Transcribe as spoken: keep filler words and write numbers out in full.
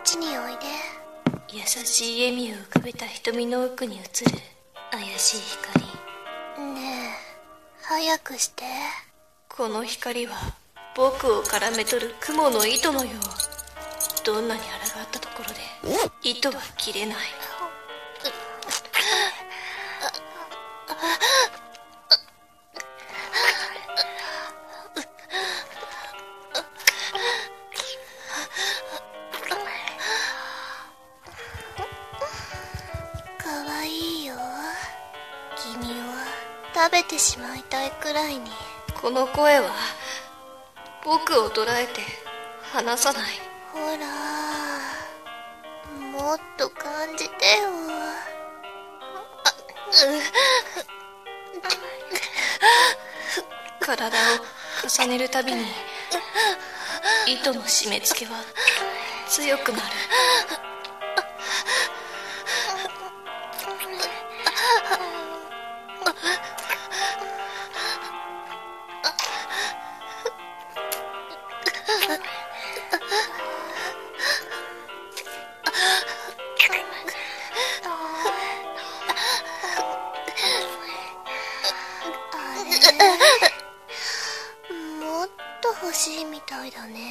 ちにおいで。 優しい笑みを浮かべた瞳の奥に映る怪しい光。 ねえ、早くして。 この光は僕を絡め取る雲の糸のよう。どんなに抗ったところで糸は切れない。 かわいいよ。君は食べてしまいたいくらいに。 この声は僕を捉えて離さない。 ほら、もっと感じてよ。 体を重ねるたびに糸の締め付けは強くなる。 もっと欲しいみたいだね。